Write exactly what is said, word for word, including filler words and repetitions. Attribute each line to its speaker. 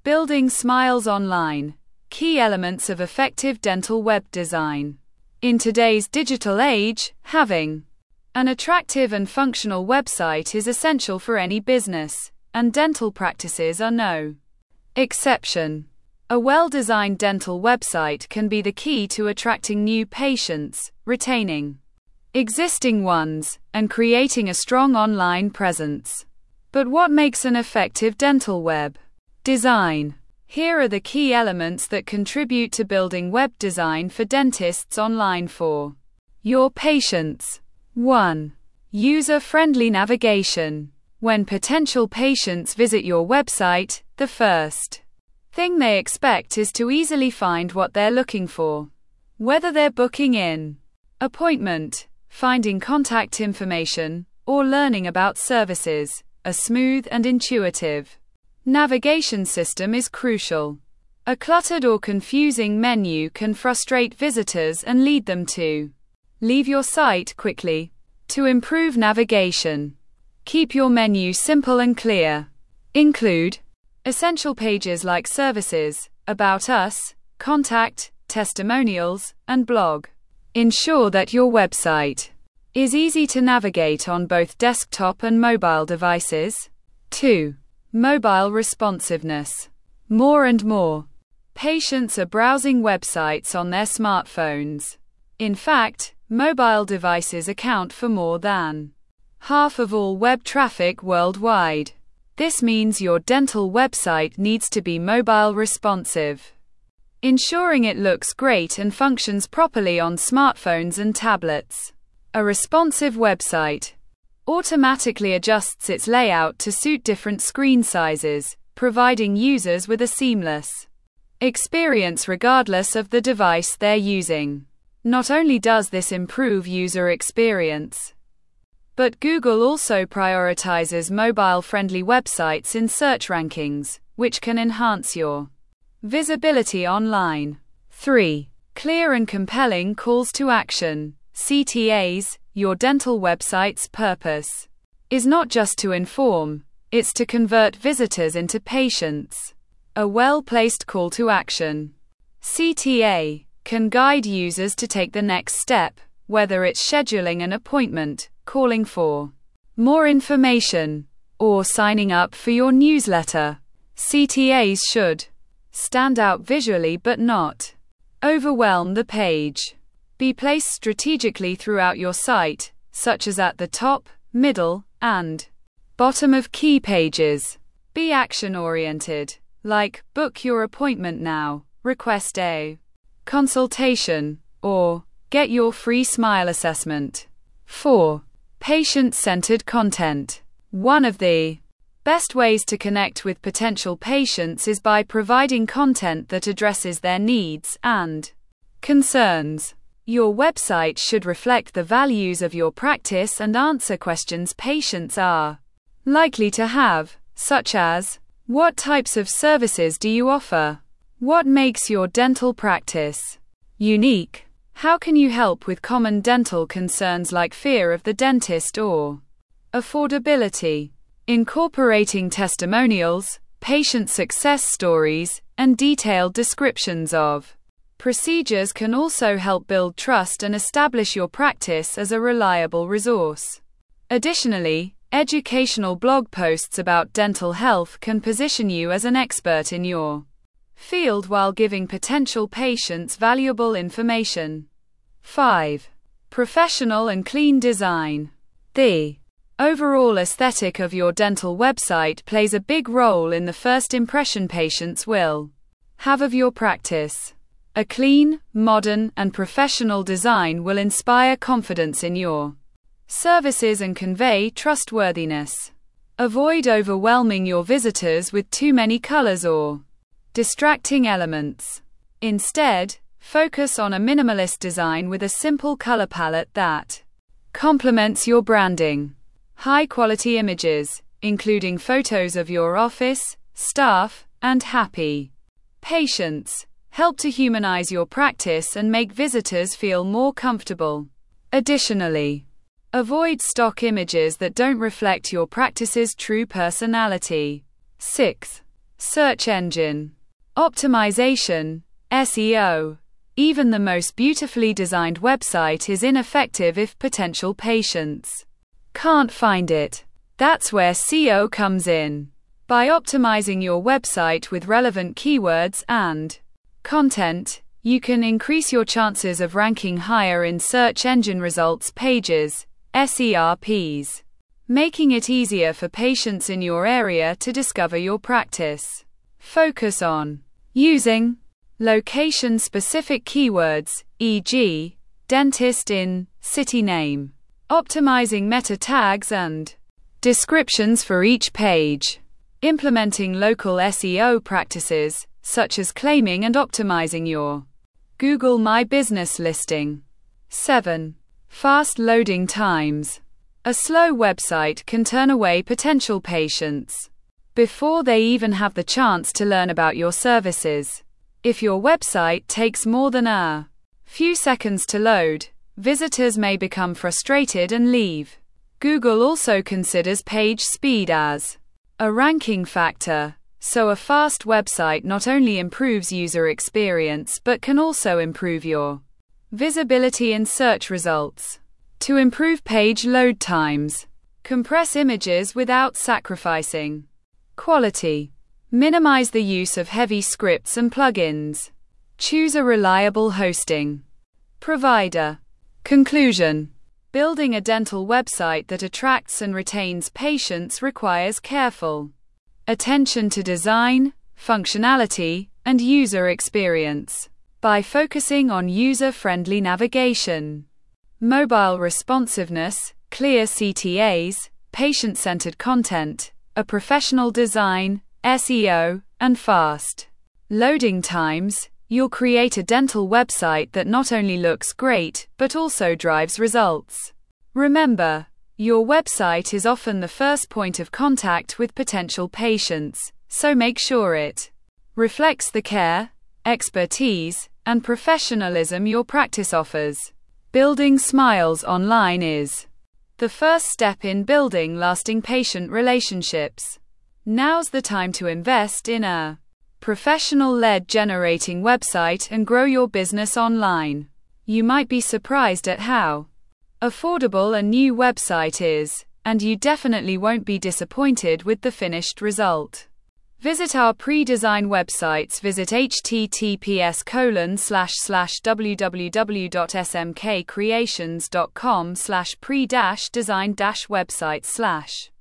Speaker 1: Building smiles online. Key elements of effective dental web design. In today's digital age, having an attractive and functional website is essential for any business, and dental practices are no exception. A well-designed dental website can be the key to attracting new patients, retaining existing ones, and creating a strong online presence. But what makes an effective dental web design? Here are the key elements that contribute to building web design for dentists online for your patients. one. User-friendly navigation. When potential patients visit your website, the first thing they expect is to easily find what they're looking for. Whether they're booking in appointment, finding contact information, or learning about services, a smooth and intuitive navigation system is crucial. A cluttered or confusing menu can frustrate visitors and lead them to leave your site quickly. To improve navigation, keep your menu simple and clear. Include essential pages like services, about us, contact, testimonials, and blog. Ensure that your website is easy to navigate on both desktop and mobile devices. two. Mobile responsiveness. More and more patients are browsing websites on their smartphones. In fact, mobile devices account for more than half of all web traffic worldwide. This means your dental website needs to be mobile responsive, ensuring it looks great and functions properly on smartphones and tablets. A responsive website automatically adjusts its layout to suit different screen sizes, providing users with a seamless experience regardless of the device they're using. Not only does this improve user experience, but Google also prioritizes mobile-friendly websites in search rankings, which can enhance your visibility online. three. Clear and compelling calls to action. C T As. Your dental website's purpose is not just to inform, it's to convert visitors into patients. A well-placed call to action, C T A, can guide users to take the next step, whether it's scheduling an appointment, calling for more information, or signing up for your newsletter. C T As should stand out visually but not overwhelm the page. Be placed strategically throughout your site, such as at the top, middle, and bottom of key pages. Be action-oriented, like, book your appointment now, request a consultation, or get your free smile assessment. four. Patient-centered content. One of the best ways to connect with potential patients is by providing content that addresses their needs and concerns. Your website should reflect the values of your practice and answer questions patients are likely to have, such as, what types of services do you offer? What makes your dental practice unique? How can you help with common dental concerns like fear of the dentist or affordability? Incorporating testimonials, patient success stories, and detailed descriptions of procedures can also help build trust and establish your practice as a reliable resource. Additionally, educational blog posts about dental health can position you as an expert in your field while giving potential patients valuable information. five. Professional and clean design. The overall aesthetic of your dental website plays a big role in the first impression patients will have of your practice. A clean, modern, and professional design will inspire confidence in your services and convey trustworthiness. Avoid overwhelming your visitors with too many colors or distracting elements. Instead, focus on a minimalist design with a simple color palette that complements your branding. High-quality images, including photos of your office, staff, and happy patients, help to humanize your practice and make visitors feel more comfortable. Additionally, avoid stock images that don't reflect your practice's true personality. six. search engine optimization, S E O. Even the most beautifully designed website is ineffective if potential patients can't find it. That's where S E O comes in. By optimizing your website with relevant keywords and content, you can increase your chances of ranking higher in search engine results pages, S E R Ps, making it easier for patients in your area to discover your practice. Focus on using location-specific keywords, for example, dentist in, city name. Optimizing meta tags and descriptions for each page. Implementing local S E O practices, such as claiming and optimizing your Google My Business listing. seven. Fast loading times. A slow website can turn away potential patients before they even have the chance to learn about your services. If your website takes more than a few seconds to load, visitors may become frustrated and leave. Google also considers page speed as a ranking factor, so a fast website not only improves user experience but can also improve your visibility in search results. To improve page load times, compress images without sacrificing quality. Minimize the use of heavy scripts and plugins. Choose a reliable hosting provider. Conclusion. Building a dental website that attracts and retains patients requires careful attention to design, functionality, and user experience. By focusing on user-friendly navigation, mobile responsiveness, clear C T As, patient-centered content, a professional design, S E O, and fast loading times, you'll create a dental website that not only looks great, but also drives results. Remember, your website is often the first point of contact with potential patients, so make sure it reflects the care, expertise, and professionalism your practice offers. Building smiles online is the first step in building lasting patient relationships. Now's the time to invest in a professional lead generating website and grow your business online. You might be surprised at how affordable a new website is, and you definitely won't be disappointed with the finished result. Visit our pre-design websites. Visit https colon slash slash www.smkcreations.com slash pre-design website slash